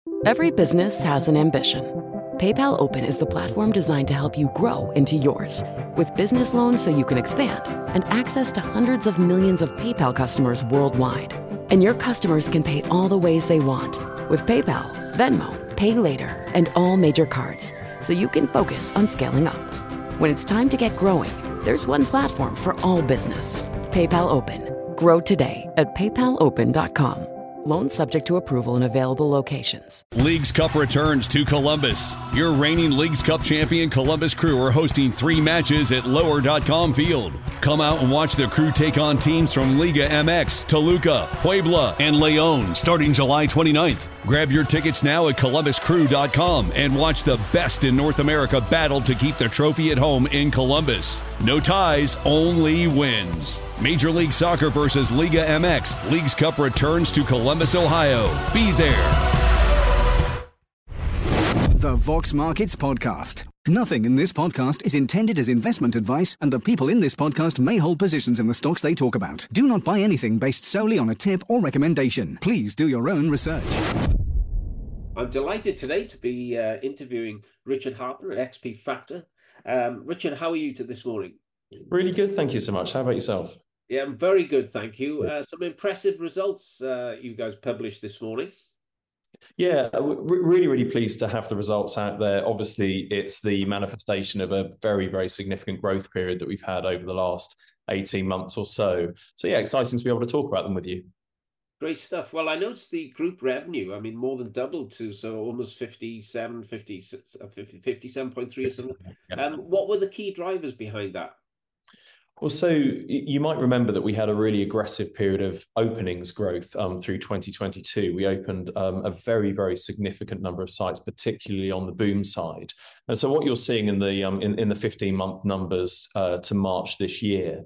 Every business has an ambition. PayPal Open is the platform designed to help you grow into yours. With business loans so you can expand and access to hundreds of millions of PayPal customers worldwide. And your customers can pay all the ways they want with PayPal, Venmo, Pay Later, and all major cards, so you can focus on scaling up. When it's time to get growing, there's one platform for all business. PayPal Open. Grow today at paypalopen.com. Loans subject to approval in available locations. Leagues Cup returns to Columbus. Your reigning Leagues Cup champion Columbus Crew are hosting 3 matches at Lower.com Field. Come out and watch the Crew take on teams from Liga MX, Toluca, Puebla, and León starting July 29th. Grab your tickets now at columbuscrew.com and watch the best in North America battle to keep the trophy at home in Columbus. No ties, only wins. Major League Soccer versus Liga MX. Leagues Cup returns to Columbus, Ohio. Be there. The Vox Markets Podcast. Nothing in this podcast is intended as investment advice, and the people in this podcast may hold positions in the stocks they talk about. Do not buy anything based solely on a tip or recommendation. Please do your own research. I'm delighted today to be interviewing Richard Harper at XP Factor. Richard, how are you this morning? Really good, thank you so much. How about yourself? Yeah, I'm very good, thank you. Some impressive results you guys published this morning. Yeah, really, really pleased to have the results out there. Obviously, it's the manifestation of a very, very significant growth period that we've had over the last 18 months or so. So yeah, exciting to be able to talk about them with you. Great stuff. Well, I noticed the group revenue, more than doubled to almost 57.3 or something. What were the key drivers behind that? Well, so you might remember that we had a really aggressive period of openings growth through 2022. We opened a very, very significant number of sites, particularly on the boom side. And so what you're seeing in the 15-month numbers to March this year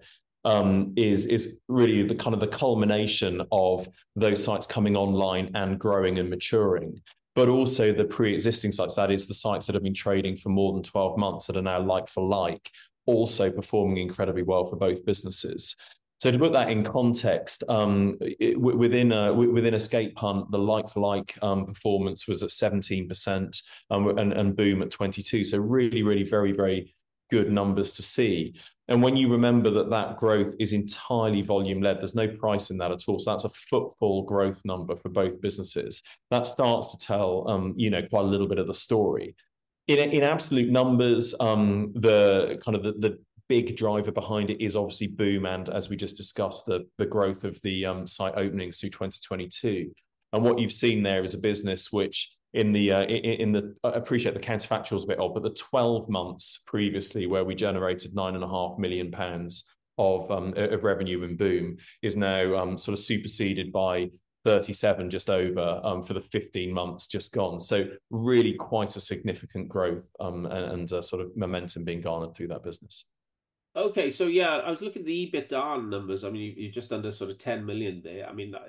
is really the culmination of those sites coming online and growing and maturing, but also the pre-existing sites, that is the sites that have been trading for more than 12 months that are now like for like, also performing incredibly well for both businesses. So to put that in context, within Escape Hunt, the like-for-like performance was at 17% and Boom at 22%. So really, really very, very good numbers to see. And when you remember that growth is entirely volume-led, there's no price in that at all. So that's a footfall growth number for both businesses. That starts to tell, quite a little bit of the story. In absolute numbers, the big driver behind it is obviously Boom, and as we just discussed, the growth of the site openings through 2022. And what you've seen there is a business which I appreciate the counterfactuals a bit odd, but the 12 months previously where we generated £9.5 million of revenue in Boom is now sort of superseded by 37 just over for the 15 months just gone. So really quite a significant growth and sort of momentum being garnered through that business. Okay, so yeah, I was looking at the EBITDA numbers. You're just under sort of 10 million there.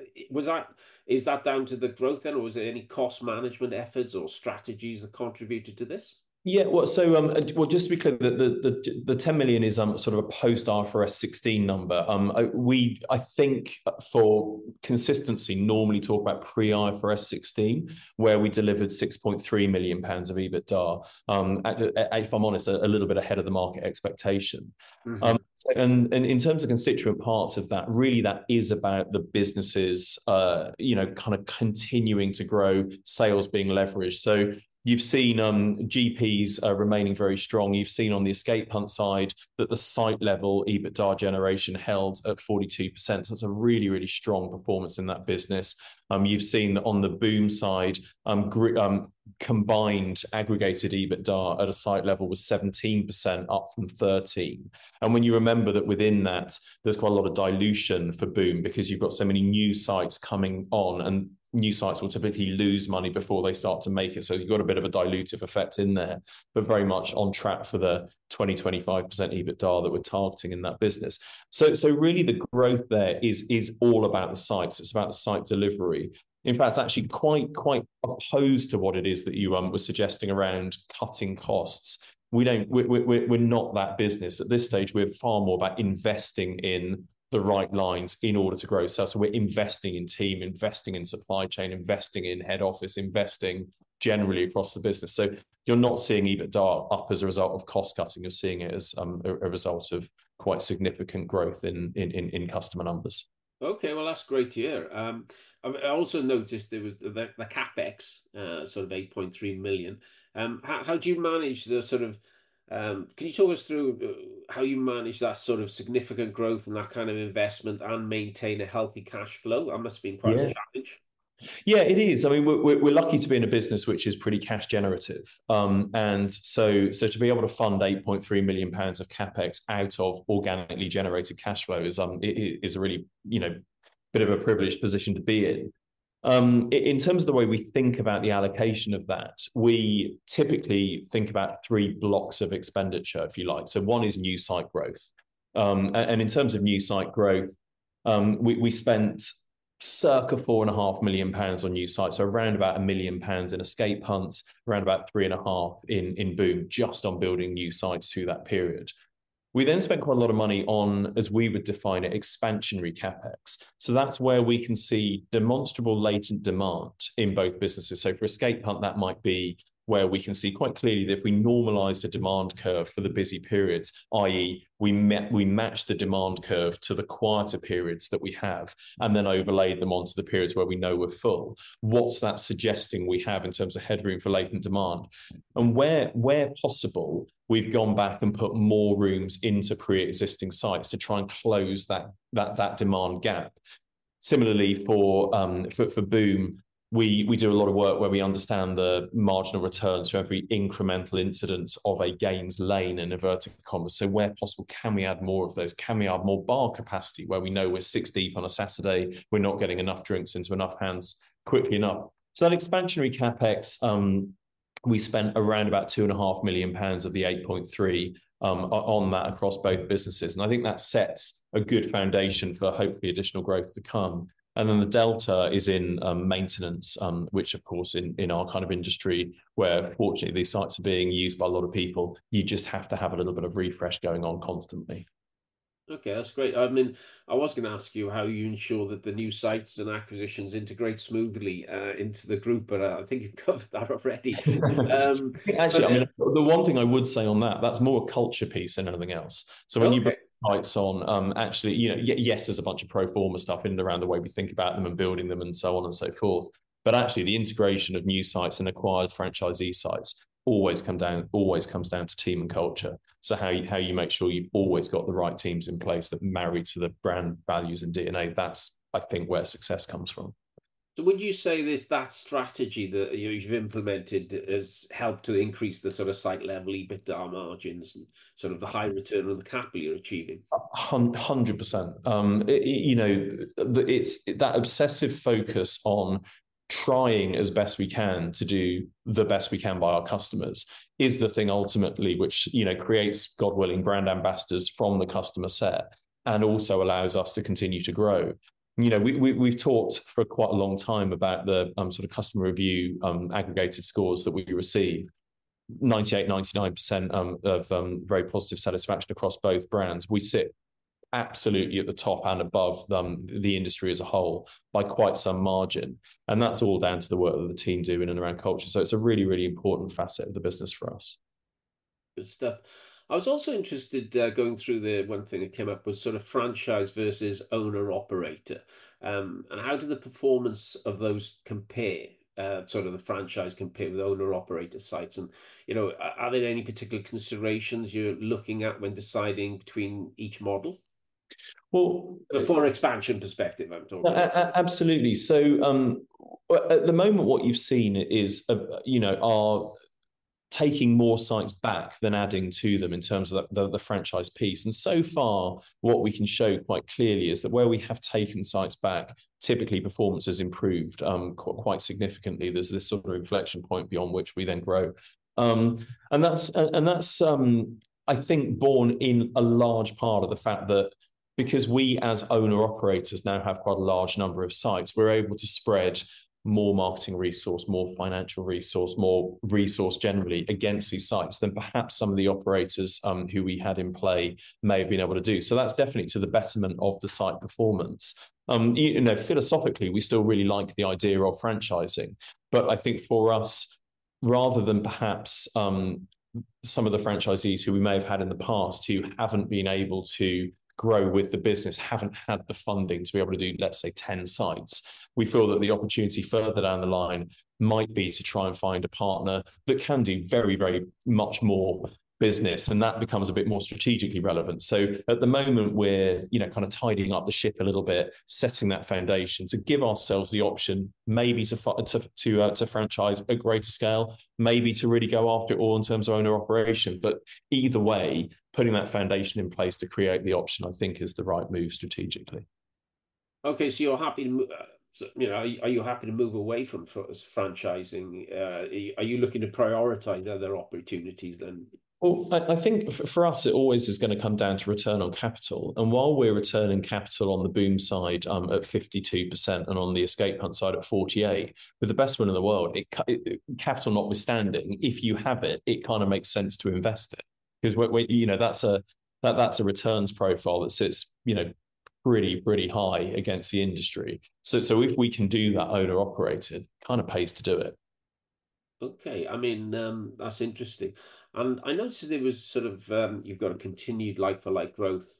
Is that down to the growth then, or was there any cost management efforts or strategies that contributed to this? Yeah, well, so just to be clear, the 10 million is sort of a post IFRS 16 number. I think for consistency normally talk about pre IFRS 16, where we delivered 6.3 million pounds of EBITDA. If I'm honest, a little bit ahead of the market expectation. Mm-hmm. And in terms of constituent parts of that, really that is about the businesses, kind of continuing to grow, sales being leveraged. So you've seen GPs remaining very strong. You've seen on the Escape Hunt side that the site level EBITDA generation held at 42%. So it's a really, really strong performance in that business. You've seen that on the Boom side, combined aggregated EBITDA at a site level was 17% up from 13%. And when you remember that within that, there's quite a lot of dilution for Boom because you've got so many new sites coming on, and new sites will typically lose money before they start to make it. So you've got a bit of a dilutive effect in there, but very much on track for the 20-25% EBITDA that we're targeting in that business. So really the growth there is all about the sites. It's about the site delivery. In fact, actually quite opposed to what it is that you were suggesting around cutting costs. We're not that business. At this stage, we're far more about investing in the right lines in order to grow sales. So we're investing in team, investing in supply chain, investing in head office, investing generally across the business. So you're not seeing EBITDA up as a result of cost cutting. You're seeing it as a result of quite significant growth in customer numbers. Okay, well, that's great to hear. I also noticed there was the capex, sort of 8.3 million. How do you manage the sort of? Can you talk us through how you manage that sort of significant growth and that kind of investment and maintain a healthy cash flow? That must have been quite a challenge. Yeah, it is. I mean, we're lucky to be in a business which is pretty cash generative, and so to be able to fund 8.3 million pounds of capex out of organically generated cash flow is a really bit of a privileged position to be in. In terms of the way we think about the allocation of that, we typically think about 3 blocks of expenditure, if you like. So one is new site growth, and in terms of new site growth, we spent circa £4.5 million on new sites, so around about £1 million in escape hunts, around about 3.5 in Boom, just on building new sites through that period. We then spent quite a lot of money on, as we would define it, expansionary capex. So that's where we can see demonstrable latent demand in both businesses. So for escape hunt, that might be where we can see quite clearly that if we normalized a demand curve for the busy periods, i.e. we match the demand curve to the quieter periods that we have, and then overlaid them onto the periods where we know we're full, what's that suggesting we have in terms of headroom for latent demand? And where possible, we've gone back and put more rooms into pre-existing sites to try and close that demand gap. Similarly, for Boom, we do a lot of work where we understand the marginal returns for every incremental incidence of a games lane in inverted commas. So where possible, can we add more of those? Can we add more bar capacity where we know we're 6 deep on a Saturday, we're not getting enough drinks into enough hands quickly enough? So that expansionary capex, we spent around about £2.5 million of the 8.3 on that across both businesses. And I think that sets a good foundation for hopefully additional growth to come. And then the delta is in maintenance, which, of course, in our kind of industry, where fortunately these sites are being used by a lot of people, you just have to have a little bit of refresh going on constantly. Okay, that's great. I mean, I was going to ask you how you ensure that the new sites and acquisitions integrate smoothly into the group, but I think you've covered that already. Actually, I mean, the one thing I would say on that's more a culture piece than anything else. So when you bring sites on, actually, yes, there's a bunch of pro forma stuff in and around the way we think about them and building them and so on and so forth. But actually, the integration of new sites and acquired franchisee sites always comes down to team and culture. So how you make sure you've always got the right teams in place that marry to the brand values and DNA. That's, I think, where success comes from. So would you say that strategy that you've implemented has helped to increase the sort of site level EBITDA margins and sort of the high return on the capital you're achieving? 100%. It's that obsessive focus on trying as best we can to do the best we can by our customers is the thing ultimately which creates, God willing, brand ambassadors from the customer set and also allows us to continue to grow. We've talked for quite a long time about the sort of customer review aggregated scores that we receive. 98, 99% of very positive satisfaction across both brands. We sit absolutely at the top and above the industry as a whole by quite some margin. And that's all down to the work that the team do in and around culture. So it's a really, really important facet of the business for us. Good stuff. I was also interested going through the one thing that came up was sort of franchise versus owner operator. And how do the performance of those compare? Sort of the franchise compare with owner operator sites, and are there any particular considerations you're looking at when deciding between each model? Well, from an expansion perspective, I'm talking about. Absolutely. So at the moment, what you've seen is, are taking more sites back than adding to them in terms of the franchise piece. And so far, what we can show quite clearly is that where we have taken sites back, typically performance has improved quite significantly. There's this sort of inflection point beyond which we then grow. And that's I think, born in a large part of the fact that because we as owner operators now have quite a large number of sites, we're able to spread more marketing resource, more financial resource, more resource generally against these sites than perhaps some of the operators who we had in play may have been able to do. So that's definitely to the betterment of the site performance. Philosophically, we still really like the idea of franchising, but I think for us, rather than perhaps some of the franchisees who we may have had in the past who haven't been able to grow with the business, haven't had the funding to be able to do, let's say, 10 sites, we feel that the opportunity further down the line might be to try and find a partner that can do very, very much more business, and that becomes a bit more strategically relevant. So at the moment, we're kind of tidying up the ship a little bit, setting that foundation to give ourselves the option maybe to franchise at greater scale, maybe to really go after it all in terms of owner operation. But either way, putting that foundation in place to create the option, I think, is the right move strategically. Okay, so you're happy to are you happy to move away from franchising? Are you looking to prioritize other opportunities then? Well, I think for us, it always is going to come down to return on capital. And while we're returning capital on the Boom side at 52% and on the Escape Hunt side at 48%, with the best one in the world, capital notwithstanding, if you have it, it kind of makes sense to invest it, because that's a returns profile that sits pretty high against the industry. So if we can do that owner operated, kind of pays to do it. Okay, I mean that's interesting. And I noticed there was sort of you've got a continued like-for-like growth,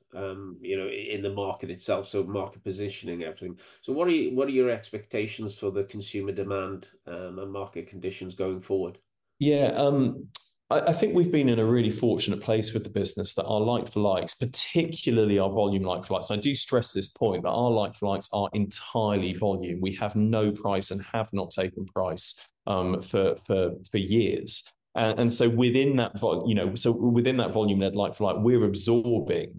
in the market itself. So market positioning, everything. So what are your expectations for the consumer demand and market conditions going forward? Yeah, I think we've been in a really fortunate place with the business that our like-for-likes, particularly our volume like-for-likes, I do stress this point that our like-for-likes are entirely volume. We have no price and have not taken price for years. And so within that, within that volume-led like-for-like, we're absorbing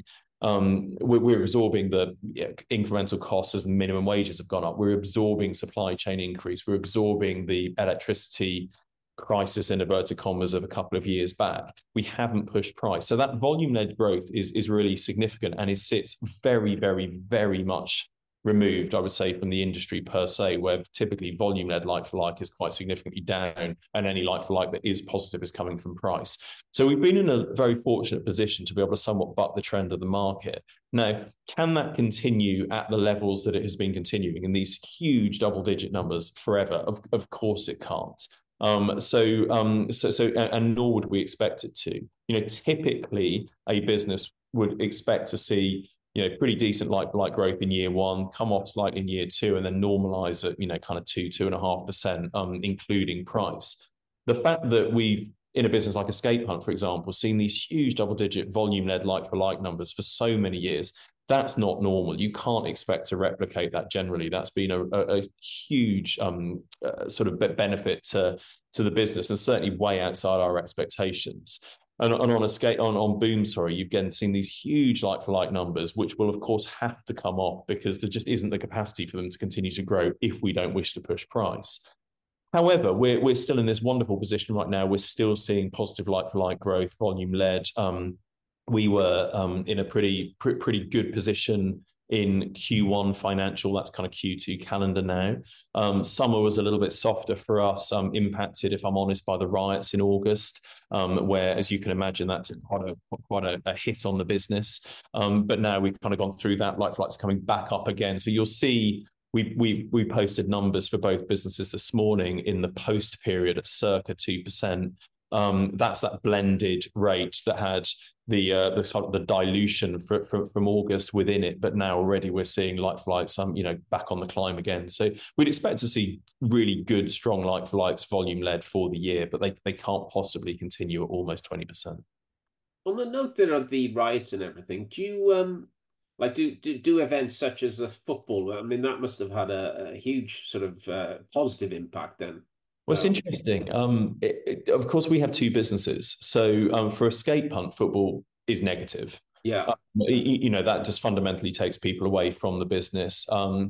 the incremental costs as the minimum wages have gone up. We're absorbing supply chain increase. We're absorbing the electricity crisis in inverted commas of a couple of years back. We haven't pushed price. So that volume-led growth is really significant, and it sits very, very, very much removed, I would say, from the industry per se, where typically volume-led like-for-like is quite significantly down, and any like-for-like that is positive is coming from price. So we've been in a very fortunate position to be able to somewhat buck the trend of the market. Now, can that continue at the levels that it has been continuing in these huge double-digit numbers forever? Of course it can't. And nor would we expect it to. Typically a business would expect to see pretty decent like growth in year one, come off slightly in year two, and then normalize at kind of 2.5%, including price. The fact that we've, in a business like Escape Hunt, for example, seen these huge double-digit volume-led like-for-like numbers for so many years, that's not normal. You can't expect to replicate that generally. That's been a huge sort of benefit to the business, and certainly way outside our expectations. And on Boom, you've again seen these huge like-for-like numbers, which will of course have to come off because there just isn't the capacity for them to continue to grow if we don't wish to push price. However, we're still in this wonderful position right now. We're still seeing positive like-for-like growth, volume-led. We were in a pretty good position in Q1 financial, that's kind of Q2 calendar now. Summer was a little bit softer for us, impacted, if I'm honest, by the riots in August, where, as you can imagine, that took quite a hit on the business. But now we've kind of gone through that, like-for-likes coming back up again. So you'll see we posted numbers for both businesses this morning in the post period at circa 2%. That's that blended rate that had the sort of the dilution from August within it, but now already we're seeing like-for-likes back on the climb again. So we'd expect to see really good, strong like-for-likes volume-led for the year, but they can't possibly continue at almost 20%. On the note there of the riots and everything, do you do events such as a football? I mean, that must have had a huge sort of positive impact then. Well, it's interesting. Of course, we have two businesses. So for Escape Hunt, football is negative. Yeah. That just fundamentally takes people away from the business.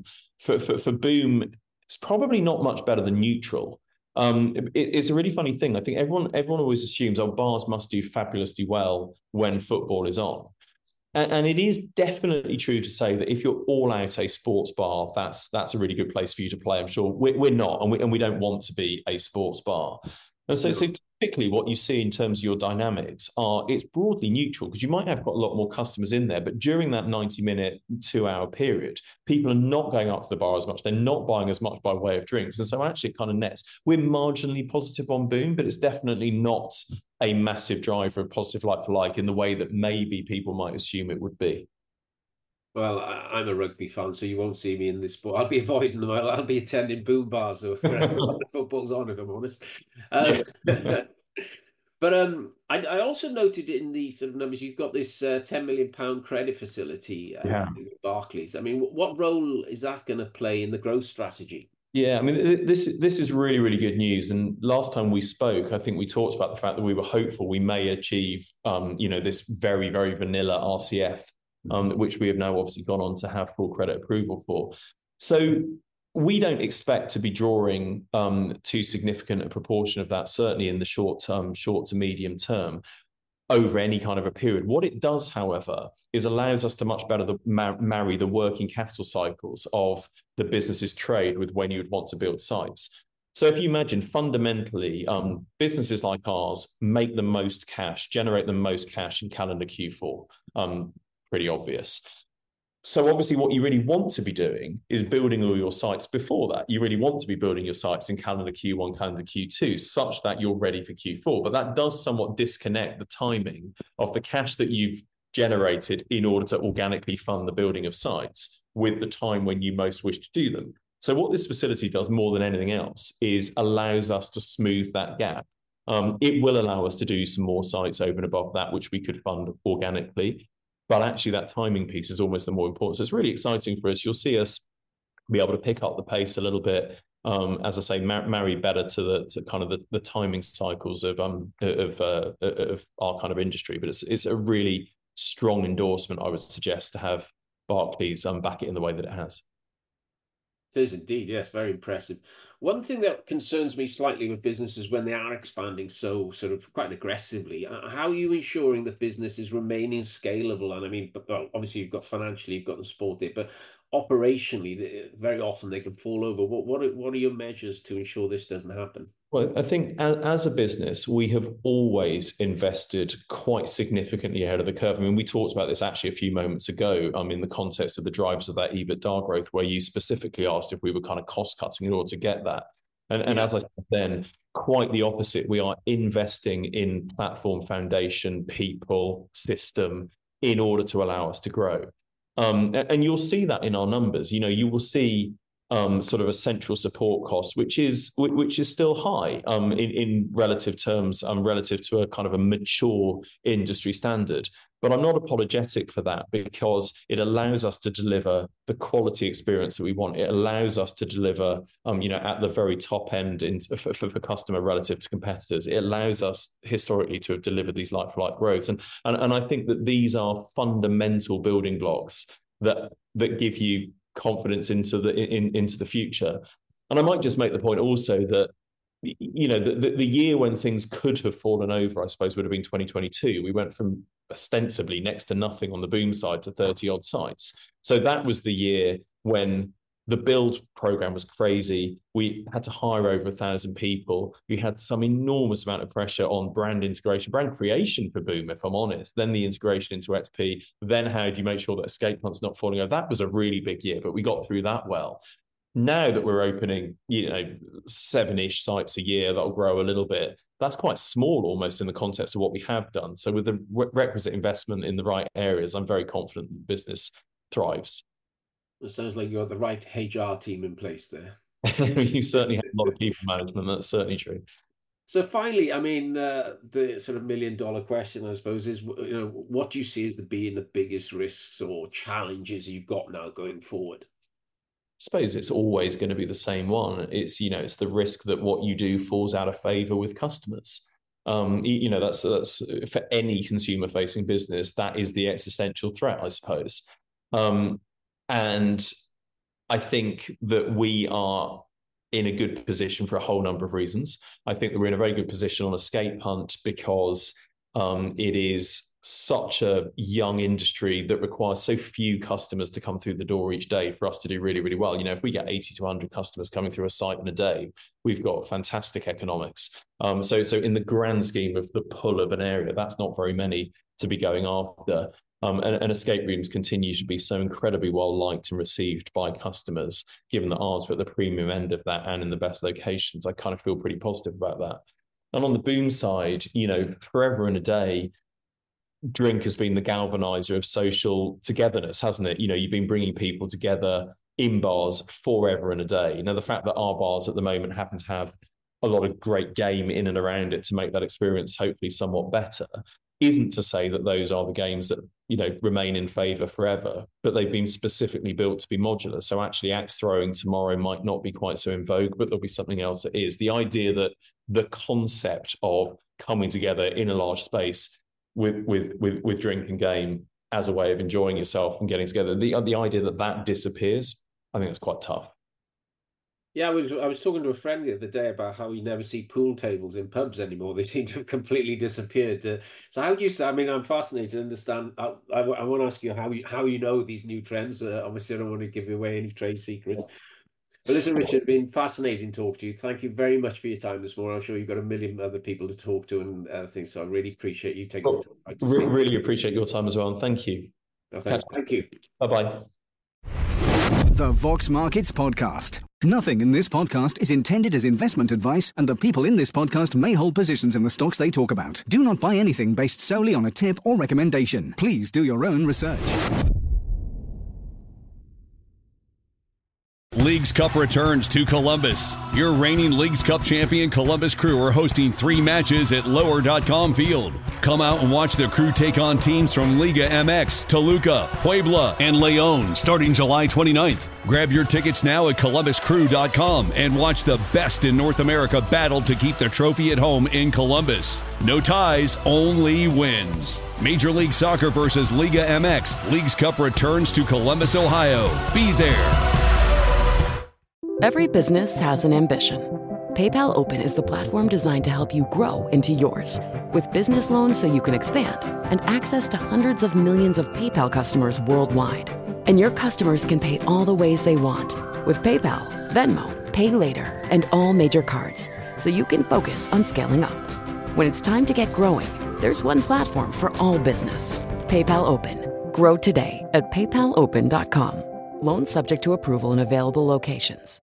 For Boom, it's probably not much better than neutral. It's a really funny thing. I think everyone always assumes, bars must do fabulously well when football is on. And it is definitely true to say that if you're all out a sports bar, that's a really good place for you to play. I'm sure we're not, and we don't want to be a sports bar. And so typically what you see in terms of your dynamics it's broadly neutral, because you might have got a lot more customers in there, but during that 90-minute, 2-hour period, people are not going up to the bar as much. They're not buying as much by way of drinks. And so actually it kind of nets. We're marginally positive on Boom, but it's definitely not a massive driver of positive like-for-like in the way that maybe people might assume it would be. Well, I'm a rugby fan, so you won't see me in this sport. I'll be avoiding them. I'll be attending Boom bars or wherever the football's on, if I'm honest. But I also noted in the sort of numbers, you've got this £10 million credit facility with Barclays. I mean, what role is that going to play in the growth strategy? Yeah, I mean, this is really, really good news. And last time we spoke, I think we talked about the fact that we were hopeful we may achieve, this very, very vanilla RCF, which we have now obviously gone on to have full credit approval for. So we don't expect to be drawing too significant a proportion of that, certainly in the short to medium term, over any kind of a period. What it does, however, is allows us to much better marry the working capital cycles of the business's trade with when you would want to build sites. So if you imagine fundamentally, businesses like ours make the most cash, generate the most cash in calendar Q4. Pretty obvious. So obviously what you really want to be doing is building all your sites before that. You really want to be building your sites in calendar Q1, calendar Q2, such that you're ready for Q4. But that does somewhat disconnect the timing of the cash that you've generated in order to organically fund the building of sites with the time when you most wish to do them. So what this facility does more than anything else is allows us to smooth that gap. It will allow us to do some more sites over and above that, which we could fund organically. But actually that timing piece is almost the more important. So it's really exciting for us. You'll see us be able to pick up the pace a little bit, as I say, marry better to kind of the timing cycles of our kind of industry. But it's a really strong endorsement, I would suggest, to have Barclays back it in the way that it has. It is indeed, yes, very impressive. One thing that concerns me slightly with businesses when they are expanding so sort of quite aggressively, how are you ensuring that business is remaining scalable? And I mean, well, obviously you've got financially, you've got the support there, but operationally, very often they can fall over. What are your measures to ensure this doesn't happen? Well, I think as a business, we have always invested quite significantly ahead of the curve. I mean, we talked about this actually a few moments ago in the context of the drivers of that EBITDA growth, where you specifically asked if we were kind of cost cutting in order to get that. And as I said then, quite the opposite. We are investing in platform foundation, people, system, in order to allow us to grow. And you'll see that in our numbers. You will see sort of a central support cost, which is still high in relative terms, relative to a kind of a mature industry standard. But I'm not apologetic for that, because it allows us to deliver the quality experience that we want. It allows us to deliver, at the very top end for customer relative to competitors. It allows us historically to have delivered these like-for-like growths. And I think that these are fundamental building blocks that give you confidence into the future. And I might just make the point also that the year when things could have fallen over, I suppose, would have been 2022. We went from ostensibly next to nothing on the Boom side to 30 odd sites. So that was the year when the build program was crazy. We had to hire over 1,000 people. We had some enormous amount of pressure on brand integration, brand creation for Boom, if I'm honest, then the integration into XP, then how do you make sure that Escape Hunt's not falling over? That was a really big year, but we got through that well. Now that we're opening, 7-ish sites a year, that'll grow a little bit. That's quite small almost in the context of what we have done. So with the requisite investment in the right areas, I'm very confident the business thrives. It sounds like you got the right HR team in place there. You certainly have a lot of people management. That's certainly true. So finally, I mean, the sort of $1 million question, I suppose, is what do you see as being the biggest risks or challenges you've got now going forward? I suppose it's always going to be the same one. It's it's the risk that what you do falls out of favor with customers. That's for any consumer facing business, that is the existential threat, I suppose. And I think that we are in a good position for a whole number of reasons. I think that we're in a very good position on Escape Hunt because it is such a young industry that requires so few customers to come through the door each day for us to do really, really well. You know, if we get 80 to 100 customers coming through a site in a day, we've got fantastic economics. So in the grand scheme of the pull of an area, that's not very many to be going after. And escape rooms continue to be so incredibly well liked and received by customers, given that ours are at the premium end of that and in the best locations. I kind of feel pretty positive about that. And on the boom side, you know, forever and a day, drink has been the galvanizer of social togetherness, hasn't it? You know, you've been bringing people together in bars forever and a day. Now, the fact that our bars at the moment happen to have a lot of great game in and around it to make that experience hopefully somewhat better isn't to say that those are the games that, you know, remain in favor forever, but they've been specifically built to be modular. So actually axe throwing tomorrow might not be quite so in vogue, but there'll be something else that is. The idea that the concept of coming together in a large space with drink and game as a way of enjoying yourself and getting together, the idea that disappears, I think that's quite tough. Yeah, I was talking to a friend the other day about how you never see pool tables in pubs anymore. They seem to have completely disappeared. So how do you say? I mean, I'm fascinated to understand. I want to ask you how you know these new trends. Obviously, I don't want to give away any trade secrets. But listen, Richard, it's been fascinating to talk to you. Thank you very much for your time this morning. I'm sure you've got a million other people to talk to and things. So I really appreciate you taking the time. Really appreciate your time as well. And thank you. Okay, thank you. Bye-bye. The Vox Markets Podcast. Nothing in this podcast is intended as investment advice, and the people in this podcast may hold positions in the stocks they talk about. Do not buy anything based solely on a tip or recommendation. Please do your own research. Leagues Cup returns to Columbus. Your reigning Leagues Cup champion Columbus Crew are hosting 3 matches at lower.com field. Come out and watch the Crew take on teams from Liga MX, Toluca, Puebla, and Leon starting July 29th. Grab your tickets now at columbuscrew.com and watch the best in North America battle to keep the trophy at home in Columbus. No ties, only wins. Major League Soccer versus Liga MX. Leagues Cup returns to Columbus, Ohio. Be there. Every business has an ambition. PayPal Open is the platform designed to help you grow into yours. With business loans so you can expand and access to hundreds of millions of PayPal customers worldwide. And your customers can pay all the ways they want with PayPal, Venmo, Pay Later, and all major cards, so you can focus on scaling up. When it's time to get growing, there's one platform for all business. PayPal Open. Grow today at paypalopen.com. Loans subject to approval in available locations.